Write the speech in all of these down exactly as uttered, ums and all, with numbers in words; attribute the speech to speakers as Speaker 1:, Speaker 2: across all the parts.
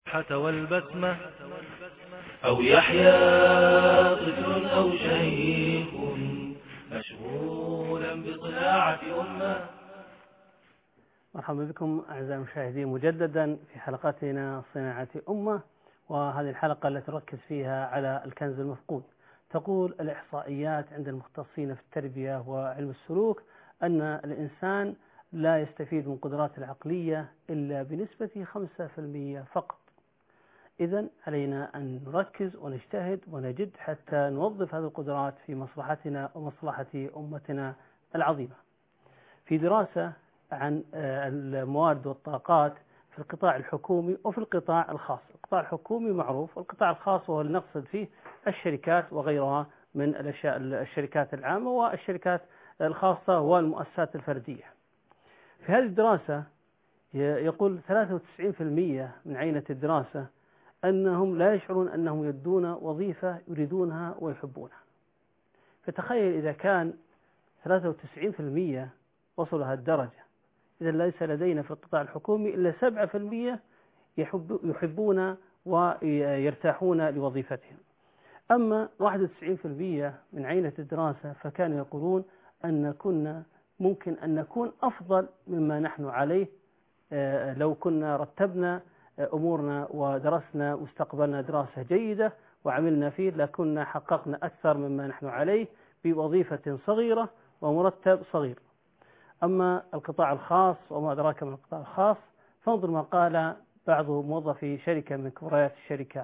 Speaker 1: حتى والبسمة أو يحيى طفل أو شيخ مشغولا بصناعة أمة.
Speaker 2: مرحبا بكم أعزائي المشاهدين مجددا في حلقتنا صناعة أمة، وهذه الحلقة التي نركز فيها على الكنز المفقود. تقول الإحصائيات عند المختصين في التربية وعلم السلوك أن الإنسان لا يستفيد من قدراته العقلية إلا بنسبة خمسة بالمئة فقط. إذن علينا أن نركز ونجتهد ونجد حتى نوظف هذه القدرات في مصلحتنا ومصلحة أمتنا العظيمة. في دراسة عن الموارد والطاقات في القطاع الحكومي وفي القطاع الخاص. القطاع الحكومي معروف، والقطاع الخاص هو اللي نقصد فيه الشركات وغيرها من الأشياء، الشركات العامة والشركات الخاصة والمؤسسات الفردية. في هذه الدراسة يقول ثلاثة وتسعين بالمئة من عينة الدراسة أنهم لا يشعرون أنهم يدون وظيفة يريدونها ويحبونها. فتخيل إذا كان ثلاثة وتسعين بالمئة وصلوا هالدرجة، إذا ليس لدينا في القطاع الحكومي إلا سبعة بالمئة يحب يحبون ويرتاحون لوظيفتهم. أما واحد وتسعين بالمئة من عينة الدراسة فكانوا يقولون أن كنا ممكن أن نكون أفضل مما نحن عليه لو كنا رتبنا أمورنا ودرسنا واستقبلنا دراسة جيدة وعملنا فيه، لكنا حققنا أكثر مما نحن عليه بوظيفة صغيرة ومرتب صغير. أما القطاع الخاص وما أدراك من القطاع الخاص، فانظر ما قال بعض موظفي شركة من كبريات الشركات.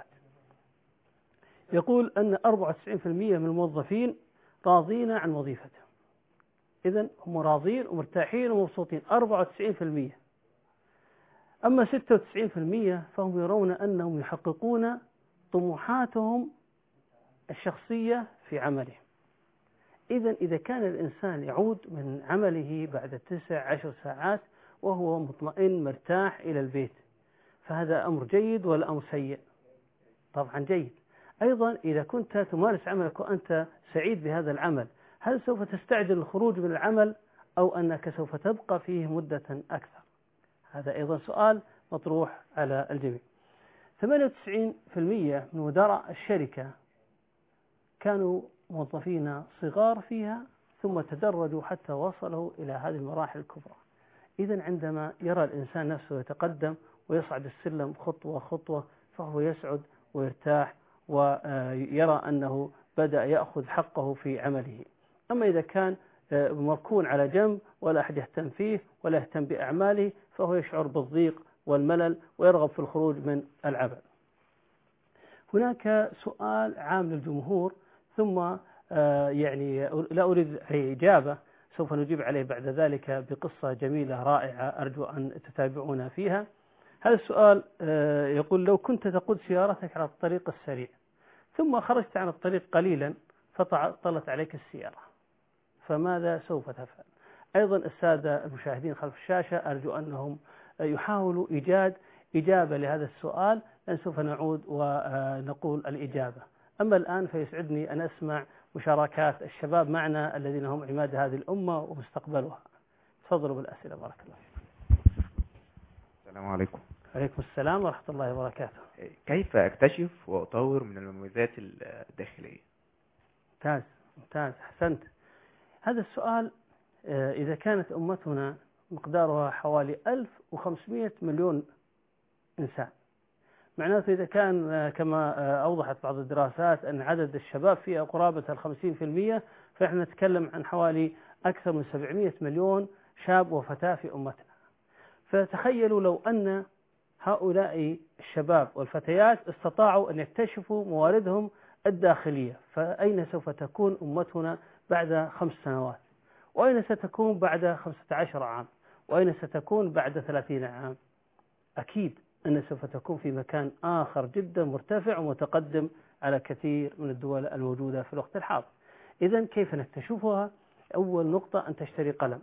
Speaker 2: يقول أن أربعة وتسعين بالمئة من الموظفين راضين عن وظيفتهم. إذن هم راضين ومرتاحين ومبسوطين أربعة وتسعين بالمئة. أما ستة وتسعين بالمئة فهم يرون أنهم يحققون طموحاتهم الشخصية في عملهم. إذن إذا كان الإنسان يعود من عمله بعد تسع عشر ساعات وهو مطمئن مرتاح إلى البيت، فهذا أمر جيد ولا أمر سيء؟ طبعا جيد. أيضا إذا كنت تمارس عملك وأنت سعيد بهذا العمل، هل سوف تستعجل الخروج من العمل أو أنك سوف تبقى فيه مدة أكثر؟ هذا أيضا سؤال مطروح على الجميع. ثمانية وتسعين بالمئة من مدراء الشركة كانوا موظفين صغار فيها ثم تدرجوا حتى وصلوا إلى هذه المراحل الكبرى. إذن عندما يرى الإنسان نفسه يتقدم ويصعد السلم خطوة خطوة فهو يسعد ويرتاح ويرى أنه بدأ يأخذ حقه في عمله. أما إذا كان مركون على جنب ولا أحد يهتم فيه ولا يهتم بأعماله فهو يشعر بالضيق والملل ويرغب في الخروج من العمل. هناك سؤال عام للجمهور، ثم يعني لا أريد إجابة، سوف نجيب عليه بعد ذلك بقصة جميلة رائعة أرجو أن تتابعونا فيها. هذا السؤال يقول: لو كنت تقود سيارتك على الطريق السريع ثم خرجت عن الطريق قليلا فطلت عليك السيارة، فماذا سوف تفعل؟ أيضا السادة المشاهدين خلف الشاشة أرجو أنهم يحاولوا إيجاد إجابة لهذا السؤال، لأن سوف نعود ونقول الإجابة. أما الآن فيسعدني أن أسمع مشاركات الشباب معنا الذين هم عماد هذه الأمة ومستقبلها. تفضلوا بالأسئلة، بارك الله فيكم.
Speaker 3: السلام عليكم.
Speaker 2: عليكم السلام ورحمة الله وبركاته.
Speaker 3: كيف أكتشف وأطور من المميزات الداخلية؟
Speaker 2: ممتاز ممتاز أحسنت. هذا السؤال إذا كانت أمتنا مقدارها حوالي ألف وخمسمائة مليون إنسان، معناته إذا كان كما أوضحت بعض الدراسات أن عدد الشباب فيها قرابة الخمسين في المئة، فإحنا نتكلم عن حوالي أكثر من سبعمائة مليون شاب وفتاة في أمتنا. فتخيلوا لو أن هؤلاء الشباب والفتيات استطاعوا أن يكتشفوا مواردهم الداخلية، فأين سوف تكون أمتنا بعد خمس سنوات؟ وأين ستكون بعد خمسة عشر عام؟ وأين ستكون بعد ثلاثين عام؟ أكيد أن سوف تكون في مكان آخر جدا مرتفع ومتقدم على كثير من الدول الموجودة في الوقت الحاضر. إذن كيف نكتشفها؟ أول نقطة أن تشتري قلم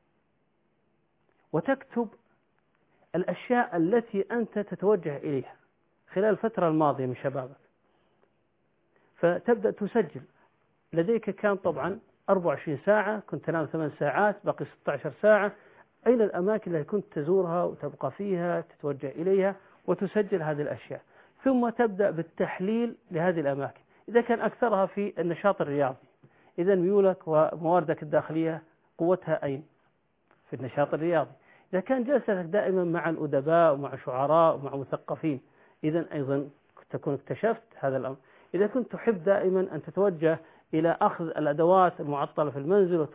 Speaker 2: وتكتب الأشياء التي أنت تتوجه إليها خلال الفترة الماضية من شبابك، فتبدأ تسجل. لديك كان طبعا أربعة وعشرين ساعة، كنت تنام ثمان ساعات، باقي ستة عشر ساعة. أين الأماكن التي كنت تزورها وتبقى فيها تتوجه إليها وتسجل هذه الأشياء، ثم تبدأ بالتحليل لهذه الأماكن. إذا كان أكثرها في النشاط الرياضي، إذا ميولك ومواردك الداخلية قوتها أين؟ في النشاط الرياضي. إذا كان جلستك دائما مع الأدباء ومع شعراء ومع مثقفين، إذا أيضا تكون اكتشفت هذا الأمر. إذا كنت تحب دائما أن تتوجه إلى أخذ الأدوات المعطلة في المنزل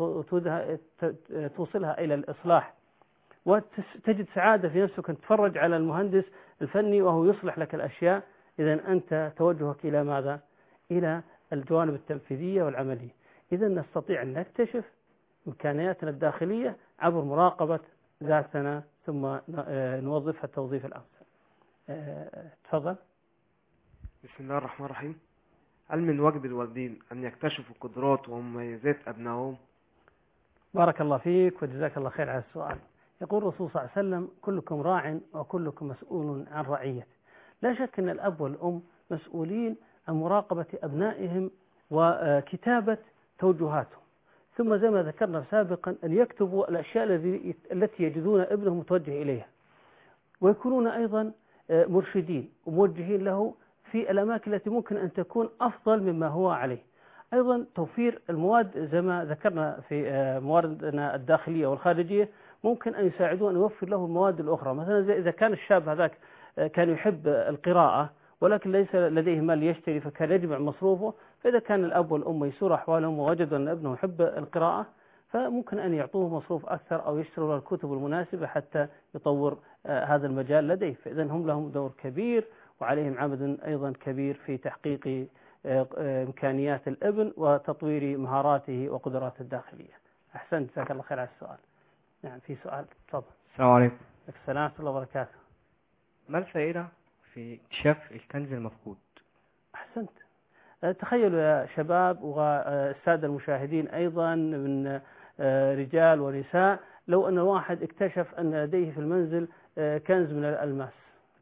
Speaker 2: وتوصلها إلى الإصلاح، وتجد سعادة في نفسك أن تتفرج على المهندس الفني وهو يصلح لك الأشياء، إذا أنت توجهك إلى ماذا؟ إلى الجوانب التنفيذية والعملية. إذا نستطيع أن نكتشف إمكانياتنا الداخلية عبر مراقبة ذاتنا ثم نوظفها التوظيف الأمثل. تفضل.
Speaker 4: بسم الله الرحمن الرحيم. هل من واجب الوالدين أن يكتشفوا قدرات ومميزات أبنائهم؟
Speaker 2: بارك الله فيك وجزاك الله خير على السؤال. يقول الرسول صلى الله عليه وسلم: كلكم راع وكلكم مسؤول عن رعيته. لا شك أن الأب والأم مسؤولين عن مراقبة أبنائهم وكتابة توجهاتهم، ثم زي ما ذكرنا سابقا أن يكتبوا الأشياء التي يجدون ابنهم متوجه إليها، ويكونون أيضا مرشدين وموجهين له في الأماكن التي ممكن أن تكون أفضل مما هو عليه. أيضا توفير المواد زي ما ذكرنا في مواردنا الداخلية والخارجية، ممكن أن يساعدون أن يوفر له المواد الأخرى. مثلا إذا كان الشاب هذاك كان يحب القراءة ولكن ليس لديه مال يشتري، فكان يجمع مصروفه، فإذا كان الأب والأم يسور أحوالهم ووجدوا أن ابنه يحب القراءة، فممكن أن يعطوه مصروف أكثر أو يشتروا له الكتب المناسبة حتى يطور هذا المجال لديه. فإذا هم لهم دور كبير وعليهم عمل أيضا كبير في تحقيق إمكانيات الابن وتطوير مهاراته وقدراته الداخلية. أحسنت، جزاك الله خير على السؤال. نعم، في سؤال، تفضل.
Speaker 5: السلام عليكم.
Speaker 2: السلام ورحمة الله وبركاته.
Speaker 5: ما الفائدة في اكتشاف الكنز المفقود؟
Speaker 2: أحسنت. تخيلوا يا شباب والسادة المشاهدين أيضا من رجال ونساء، لو أن واحد اكتشف أن لديه في المنزل كنز من الألماس،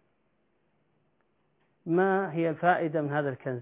Speaker 2: ما هي الفائدة من هذا الكنز؟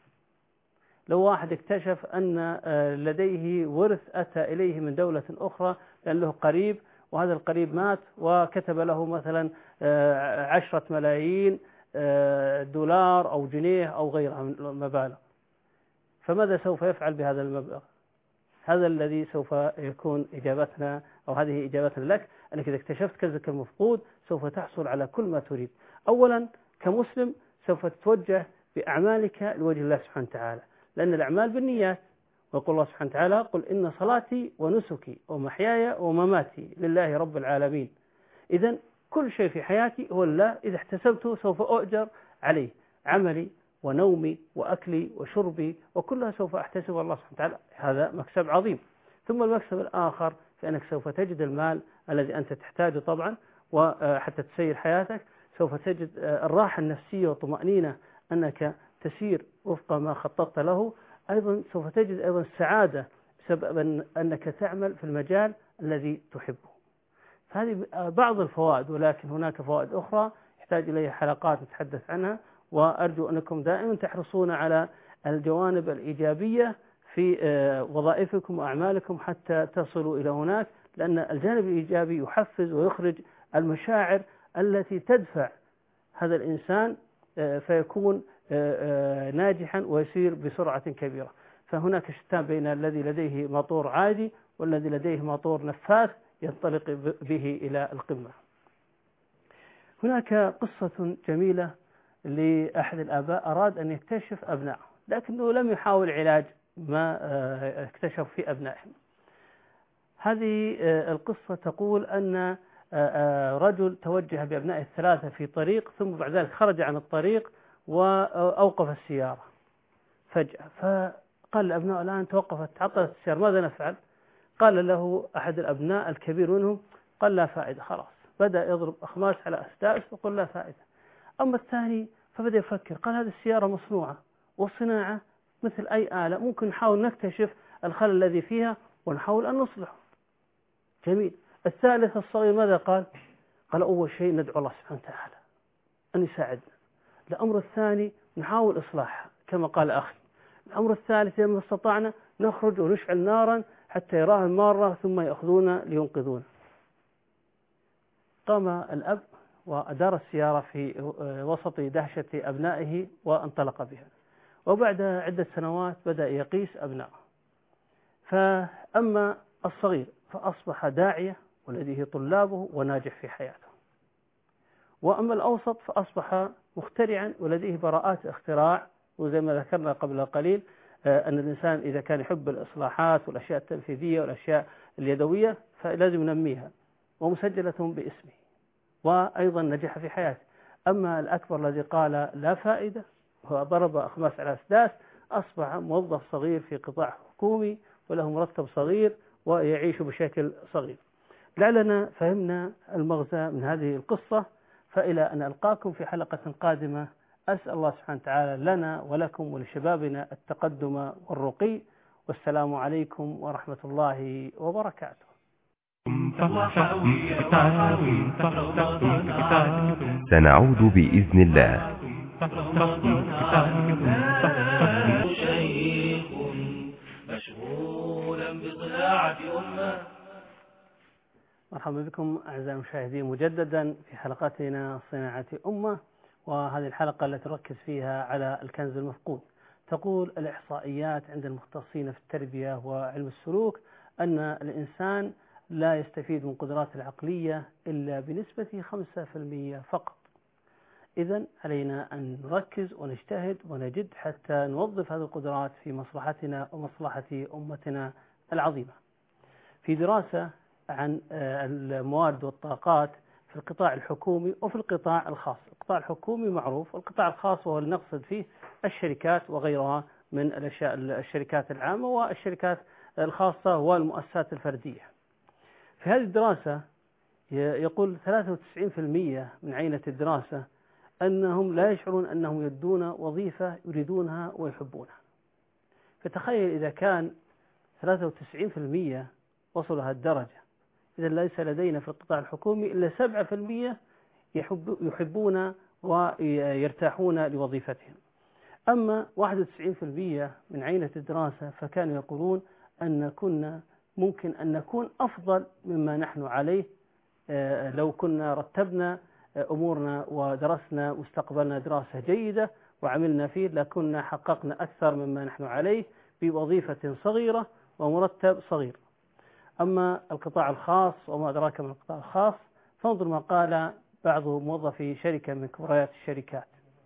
Speaker 2: لو واحد اكتشف أن لديه ورث أتى إليه من دولة أخرى لأن له قريب، وهذا القريب مات وكتب له مثلا عشرة ملايين دولار أو جنيه أو غيرها من المبالغ، فماذا سوف يفعل بهذا المبلغ؟ هذا الذي سوف يكون إجابتنا، أو هذه إجابتنا لك، أنك إذا اكتشفت كنزك المفقود سوف تحصل على كل ما تريد. أولا كمسلم سوف تتوجه بأعمالك لوجه الله سبحانه وتعالى، لأن الأعمال بالنيات، ويقول الله سبحانه وتعالى: قل إن صلاتي ونسكي ومحياي ومماتي لله رب العالمين. إذا كل شيء في حياتي هو لله، إذا احتسبته سوف أؤجر عليه، عملي ونومي وأكلي وشربي وكلها سوف أحتسب الله سبحانه وتعالى، هذا مكسب عظيم. ثم المكسب الآخر فإنك سوف تجد المال الذي أنت تحتاجه طبعا، وحتى تسير حياتك سوف تجد الراحة النفسية والطمأنينة أنك تسير وفق ما خططت له. أيضا سوف تجد أيضا السعادة بسبب أنك تعمل في المجال الذي تحبه. فهذه بعض الفوائد، ولكن هناك فوائد أخرى يحتاج إليها حلقات نتحدث عنها، وأرجو أنكم دائما تحرصون على الجوانب الإيجابية في وظائفكم وأعمالكم حتى تصلوا إلى هناك، لأن الجانب الإيجابي يحفز ويخرج المشاعر التي تدفع هذا الإنسان فيكون ناجحا ويسير بسرعة كبيرة. فهناك شتان بين الذي لديه موتور عادي والذي لديه موتور نفاث ينطلق به إلى القمة. هناك قصة جميلة لأحد الآباء أراد أن يكتشف أبنائه، لكنه لم يحاول علاج ما اكتشف في أبنائهم. هذه القصة تقول أن رجل توجه بأبنائه الثلاثة في طريق، ثم بعد ذلك خرج عن الطريق وأوقف السيارة فجأة، فقال لأبنائه: الآن توقفت تعطلت السيارة، ماذا نفعل؟ قال له أحد الأبناء الكبير منهم، قال: لا فائدة، خلاص. بدأ يضرب أخماس على أسداس وقال: لا فائدة. أما الثاني فبدأ يفكر، قال: هذه السيارة مصنوعة، والصناعة مثل أي آلة، ممكن نحاول نكتشف الخلل الذي فيها ونحاول أن نصلحه. جميل. الثالث الصغير ماذا قال؟ قال: أول شيء ندعو الله سبحانه وتعالى أن يساعدنا. الأمر الثاني نحاول إصلاحها كما قال أخي. الأمر الثالث إذا ما استطعنا نخرج ونشعل نارا حتى يراها المارة ثم يأخذون لينقذون. قام الأب وأدار السيارة في وسط دهشة أبنائه وانطلق بها. وبعد عدة سنوات بدأ يقيس أبنائه، فأما الصغير فأصبح داعية ولديه طلابه وناجح في حياته، وأما الأوسط فأصبح مخترعا ولديه براءات اختراع. وزي ما ذكرنا قبل قليل أن الإنسان إذا كان يحب الإصلاحات والأشياء التنفيذية والأشياء اليدوية فلازم ينميها، ومسجلة باسمه، وأيضا نجح في حياته. أما الأكبر الذي قال لا فائدة وضرب أخماس على أسداس أصبح موظف صغير في قطاع حكومي وله مرتب صغير ويعيش بشكل صغير. لعلنا فهمنا المغزى من هذه القصة، فإلى أن ألقاكم في حلقة قادمة أسأل الله سبحانه وتعالى لنا ولكم ولشبابنا التقدم والرقي، والسلام عليكم ورحمة الله وبركاته.
Speaker 6: سنعود بإذن الله.
Speaker 1: شيخ مشغولا بصناعة أمة.
Speaker 2: مرحبا بكم أعزائي المشاهدين مجددا في حلقتنا صناعة أمة، وهذه الحلقة التي نركز فيها على الكنز المفقود. تقول الإحصائيات عند المختصين في التربية وعلم السلوك أن الإنسان لا يستفيد من قدراته العقلية إلا بنسبة خمسة بالمئة فقط. إذن علينا أن نركز ونجتهد ونجد حتى نوظف هذه القدرات في مصلحتنا ومصلحة أمتنا العظيمة. في دراسة عن الموارد والطاقات في القطاع الحكومي وفي القطاع الخاص. القطاع الحكومي معروف، والقطاع الخاص وهو اللي نقصد فيه الشركات وغيرها من الأشياء، الشركات العامة والشركات الخاصة والمؤسسات الفردية. في هذه الدراسة يقول ثلاثة وتسعين بالمئة من عينة الدراسة أنهم لا يشعرون أنهم يدون وظيفة يريدونها ويحبونها. فتخيل إذا كان ثلاثة وتسعين بالمئة وصلوا هالدرجة، إذا ليس لدينا في القطاع الحكومي إلا سبعة بالمئة يحب يحبون ويرتاحون لوظيفتهم. أما واحد وتسعين بالمئة من عينة الدراسة فكانوا يقولون أن كنا ممكن أن نكون أفضل مما نحن عليه لو كنا رتبنا أمورنا ودرسنا واستقبلنا دراسة جيدة وعملنا فيه، لكنا حققنا أكثر مما نحن عليه بوظيفة صغيرة ومرتب صغير. أما القطاع الخاص وما أدراك من القطاع الخاص، فانظر ما قال بعض موظفي شركة من كبريات الشركات،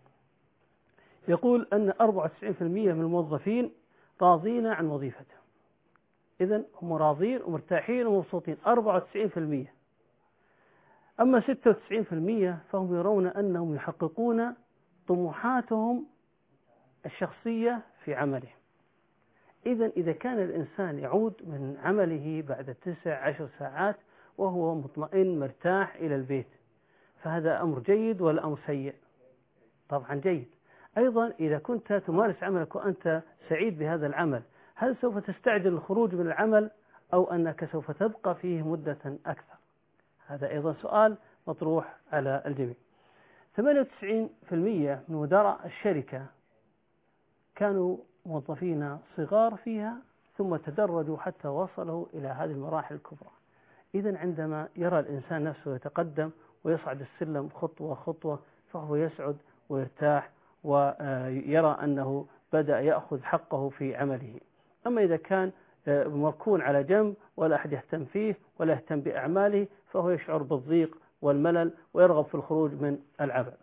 Speaker 2: يقول أن أربعة وتسعين بالمئة من الموظفين راضين عن وظيفتهم. إذن هم راضين ومرتاحين ومبسوطين أربعة وتسعين بالمئة. أما ستة وتسعين بالمئة فهم يرون أنهم يحققون طموحاتهم الشخصية في عمله. إذن إذا كان الإنسان يعود من عمله بعد تسع عشر ساعات وهو مطمئن مرتاح إلى البيت، فهذا أمر جيد ولا أمر سيء؟ طبعا جيد. أيضا إذا كنت تمارس عملك وأنت سعيد بهذا العمل، هل سوف تستعجل الخروج من العمل أو أنك سوف تبقى فيه مدة أكثر؟ هذا أيضا سؤال مطروح على الجميع. ثمانية وتسعين بالمئة من مدراء الشركة كانوا موظفين صغار فيها ثم تدرجوا حتى وصلوا إلى هذه المراحل الكبرى. إذن عندما يرى الإنسان نفسه يتقدم ويصعد السلم خطوة خطوة فهو يسعد ويرتاح ويرى أنه بدأ يأخذ حقه في عمله. أما إذا كان مركون على جنب ولا أحد يهتم فيه ولا يهتم بأعماله فهو يشعر بالضيق والملل ويرغب في الخروج من العمل.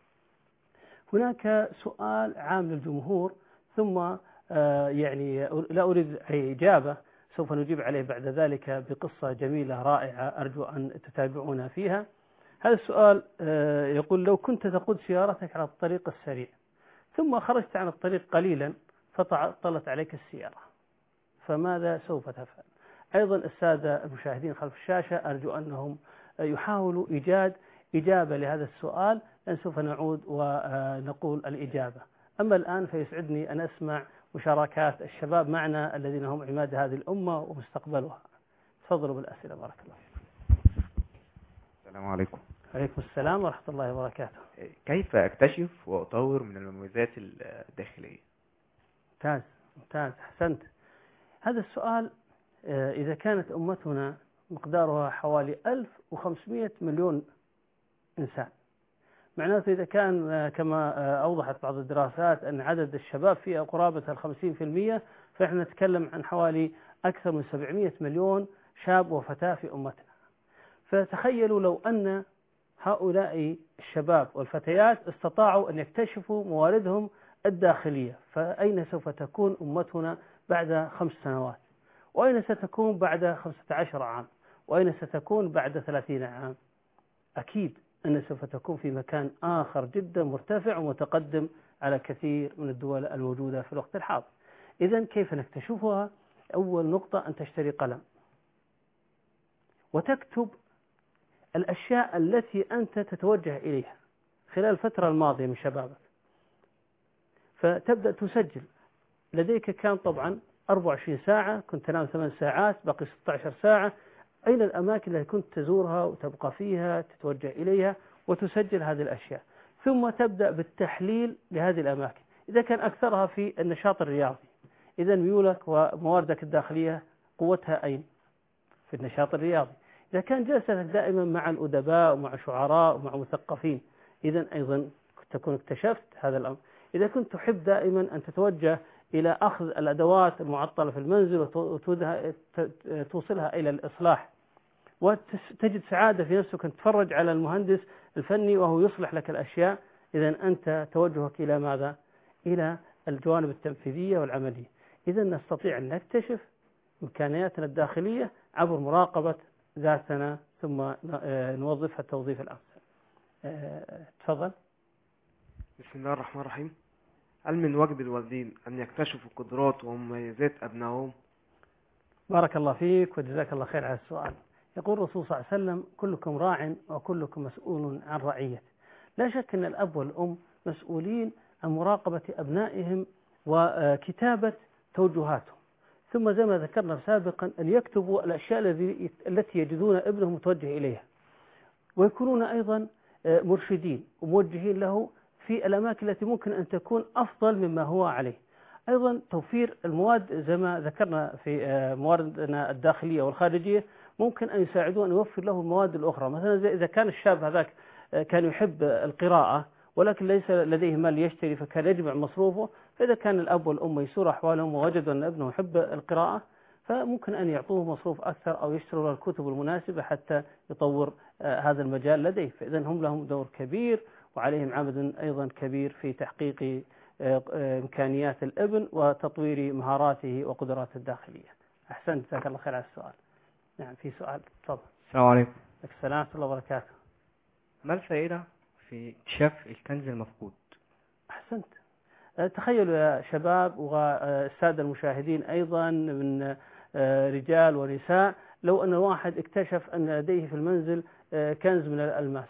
Speaker 2: هناك سؤال عام للجمهور، ثم يعني لا أريد إجابة، سوف نجيب عليه بعد ذلك بقصة جميلة رائعة أرجو أن تتابعونا فيها. هذا السؤال يقول: لو كنت تقود سيارتك على الطريق السريع ثم خرجت عن الطريق قليلا فتعطلت عليك السيارة، فماذا سوف تفعل؟ أيضا السادة المشاهدين خلف الشاشة أرجو أنهم يحاولوا إيجاد إجابة لهذا السؤال، لأن سوف نعود ونقول الإجابة. أما الآن فيسعدني أن أسمع مشاركات الشباب معنا الذين هم عماد هذه الأمة ومستقبلها. تفضلوا بالأسئلة، بارك الله فيكم.
Speaker 3: السلام عليكم.
Speaker 2: عليكم السلام ورحمة الله وبركاته.
Speaker 3: كيف أكتشف وأطور من المميزات الداخلية؟
Speaker 2: ممتاز ممتاز أحسنت. هذا السؤال إذا كانت أمتنا مقدارها حوالي ألف وخمسمائة مليون إنسان. معناته إذا كان كما أوضحت بعض الدراسات أن عدد الشباب فيها قرابة الخمسين في المية، فإحنا نتكلم عن حوالي أكثر من سبعمائة مليون شاب وفتاة في أمتنا. فتخيلوا لو أن هؤلاء الشباب والفتيات استطاعوا أن يكتشفوا مواردهم الداخلية، فأين سوف تكون أمتنا بعد خمس سنوات؟ وأين ستكون بعد خمسة عشر عام؟ وأين ستكون بعد ثلاثين عام؟ أكيد أن سوف تكون في مكان آخر جدا مرتفع ومتقدم على كثير من الدول الموجودة في الوقت الحاضر. إذن كيف نكتشفها؟ أول نقطة أن تشتري قلم وتكتب الأشياء التي أنت تتوجه إليها خلال الفترة الماضية من شبابك، فتبدأ تسجل. لديك كان طبعا أربع وعشرين ساعة، كنت تنام ثمان ساعات، بقي ستة عشر ساعة. أين الأماكن التي كنت تزورها وتبقى فيها تتوجه إليها وتسجل هذه الأشياء؟ ثم تبدأ بالتحليل لهذه الأماكن. إذا كان أكثرها في النشاط الرياضي، إذا ميولك ومواردك الداخلية قوتها أين؟ في النشاط الرياضي. إذا كان جلستك دائما مع الأدباء ومع شعراء ومع مثقفين، إذا أيضا تكون اكتشفت هذا الأمر. إذا كنت تحب دائما أن تتوجه إلى أخذ الأدوات المعطلة في المنزل وتوصلها إلى الإصلاح، وتجد سعادة في نفسك أن تتفرج على المهندس الفني وهو يصلح لك الأشياء، إذا أنت توجهك إلى ماذا؟ إلى الجوانب التنفيذية والعملية. إذا نستطيع أن نكتشف إمكانياتنا الداخلية عبر مراقبة ذاتنا ثم نوظفها التوظيف الأمثل. تفضل.
Speaker 4: بسم الله الرحمن الرحيم. هل من واجب الوالدين أن يكتشفوا قدرات ومميزات أبنائهم؟
Speaker 2: بارك الله فيك وجزاك الله خير على السؤال. يقول الرسول صلى الله عليه وسلم: كلكم راع وكلكم مسؤول عن رعيته. لا شك أن الأب والأم مسؤولين عن مراقبة أبنائهم وكتابة توجهاتهم، ثم زي ما ذكرنا سابقا أن يكتبوا الأشياء التي يجدون ابنهم متوجه إليها، ويكونون أيضا مرشدين وموجهين له في الأماكن التي ممكن أن تكون أفضل مما هو عليه. أيضا توفير المواد زي ما ذكرنا في مواردنا الداخلية والخارجية، ممكن أن يساعدون أن يوفر له المواد الأخرى. مثلا إذا كان الشاب هذاك كان يحب القراءة ولكن ليس لديه مال يشتري، فكان يجمع مصروفه، فإذا كان الأب والأم يسور أحوالهم ووجدوا أن ابنه يحب القراءة، فممكن أن يعطوه مصروف أكثر أو يشتروا له الكتب المناسبة حتى يطور هذا المجال لديه. فإذا هم لهم دور كبير وعليهم عمل أيضا كبير في تحقيق إمكانيات الابن وتطوير مهاراته وقدراته الداخلية. أحسنت، جزاك الله خير على السؤال. نعم، في سؤال. تفضل.
Speaker 5: السلام عليكم.
Speaker 2: السلام ورحمة الله وبركاته.
Speaker 5: ما الفائدة في اكتشاف الكنز المفقود؟
Speaker 2: أحسنت. تخيلوا يا شباب والسادة المشاهدين أيضا من رجال ونساء، لو أن الواحد اكتشف أن لديه في المنزل كنز من الألماس،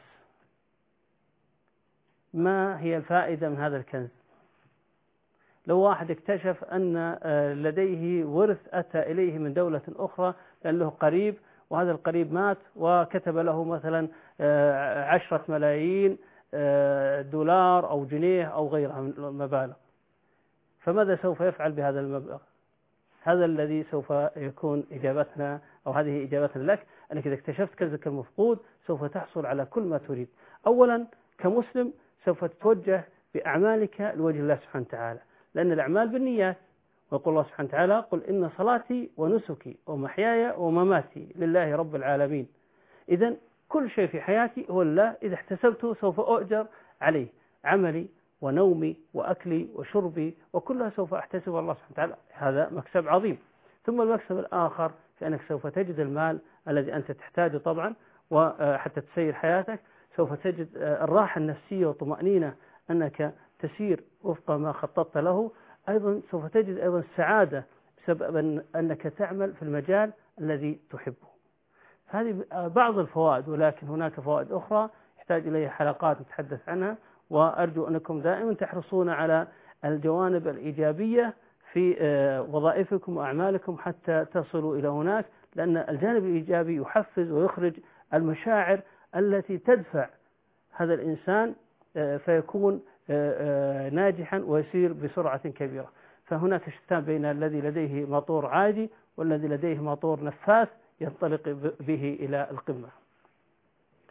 Speaker 2: ما هي الفائدة من هذا الكنز؟ لو واحد اكتشف أن لديه ورث أتى إليه من دولة أخرى لأن له قريب، وهذا القريب مات وكتب له مثلا عشرة ملايين دولار أو جنيه أو غيرها من المبالغ، فماذا سوف يفعل بهذا المبلغ؟ هذا الذي سوف يكون إجابتنا، أو هذه إجابتنا لك، أنك إذا اكتشفت كنزك المفقود سوف تحصل على كل ما تريد. أولا كمسلم سوف تتوجه بأعمالك لوجه الله سبحانه وتعالى، لأن الأعمال بالنيات، ويقول الله سبحانه وتعالى: قل إن صلاتي ونسكي ومحياي ومماتي لله رب العالمين. إذن كل شيء في حياتي هو لله، إذا احتسبته سوف أؤجر عليه، عملي ونومي وأكلي وشربي وكلها سوف أحتسب الله سبحانه وتعالى. هذا مكسب عظيم. ثم المكسب الآخر في أنك سوف تجد المال الذي أنت تحتاجه طبعا وحتى تسير حياتك، سوف تجد الراحة النفسية والطمأنينة أنك تسير وفق ما خططت له. أيضا سوف تجد أيضا السعادة بسبب أنك تعمل في المجال الذي تحبه. هذه بعض الفوائد، ولكن هناك فوائد أخرى يحتاج إليها حلقات نتحدث عنها، وأرجو أنكم دائما تحرصون على الجوانب الإيجابية في وظائفكم وأعمالكم حتى تصلوا إلى هناك، لأن الجانب الإيجابي يحفز ويخرج المشاعر التي تدفع هذا الإنسان فيكون ناجحا ويسير بسرعة كبيرة. فهناك شتان بين الذي لديه موتور عادي والذي لديه موتور نفاث ينطلق به إلى القمة.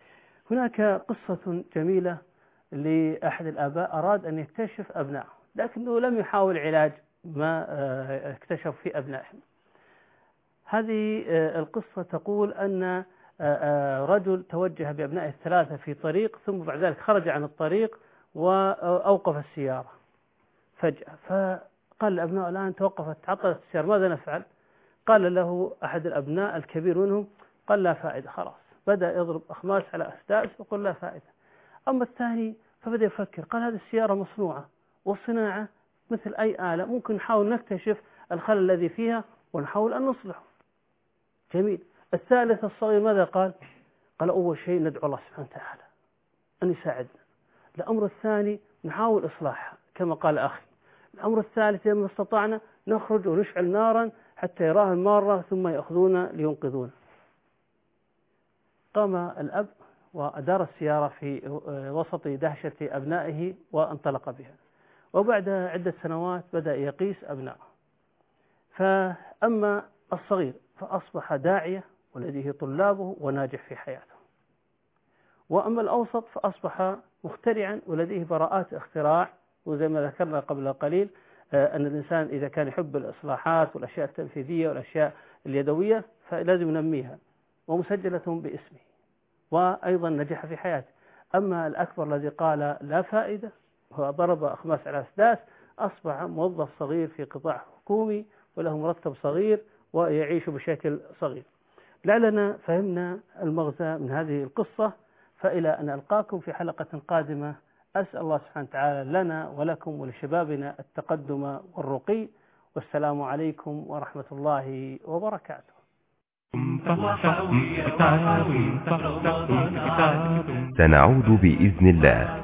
Speaker 2: هناك قصة جميلة لأحد الآباء أراد أن يكتشف أبنائه، لكنه لم يحاول علاج ما اكتشف في أبنائهم. هذه القصة تقول أن رجل توجه بأبنائه الثلاثة في طريق، ثم بعد ذلك خرج عن الطريق وأوقف السيارة فجأة، فقال لأبنائه الآن توقفت تعطلت السيارة ماذا نفعل؟ قال له أحد الأبناء الكبير منهم قال لا فائدة خلاص، بدأ يضرب أخماس على أسداس وقال لا فائدة. أما الثاني فبدأ يفكر قال هذه السيارة مصنوعة، والصناعة مثل أي آلة ممكن نحاول نكتشف الخلل الذي فيها ونحاول أن نصلحه. جميل. الثالث الصغير ماذا قال؟ قال أول شيء ندعو الله سبحانه وتعالى أن يساعدنا. الأمر الثاني نحاول إصلاحها كما قال أخي. الأمر الثالث إذا ما استطعنا نخرج ونشعل نارا حتى يراها المارة ثم يأخذون لينقذون. قام الأب وأدار السيارة في وسط دهشة أبنائه وانطلق بها، وبعد عدة سنوات بدأ يقيس أبنائه، فأما الصغير فأصبح داعية ولديه طلابه وناجح في حياته، وأما الأوسط فأصبح مخترعا ولديه براءات اختراع. وزي ما ذكرنا قبل قليل أن الإنسان إذا كان يحب الإصلاحات والأشياء التنفيذية والأشياء اليدوية فلازم ينميها، ومسجلة باسمه، وأيضا نجح في حياته. أما الأكبر الذي قال لا فائدة وضرب أخماس على أسداس أصبح موظف صغير في قطاع حكومي وله مرتب صغير ويعيش بشكل صغير. لعلنا فهمنا المغزى من هذه القصة، فإلى أن ألقاكم في حلقة قادمة أسأل الله سبحانه وتعالى لنا ولكم ولشبابنا التقدم والرقي، والسلام عليكم ورحمة الله وبركاته.
Speaker 6: سنعود بإذن الله.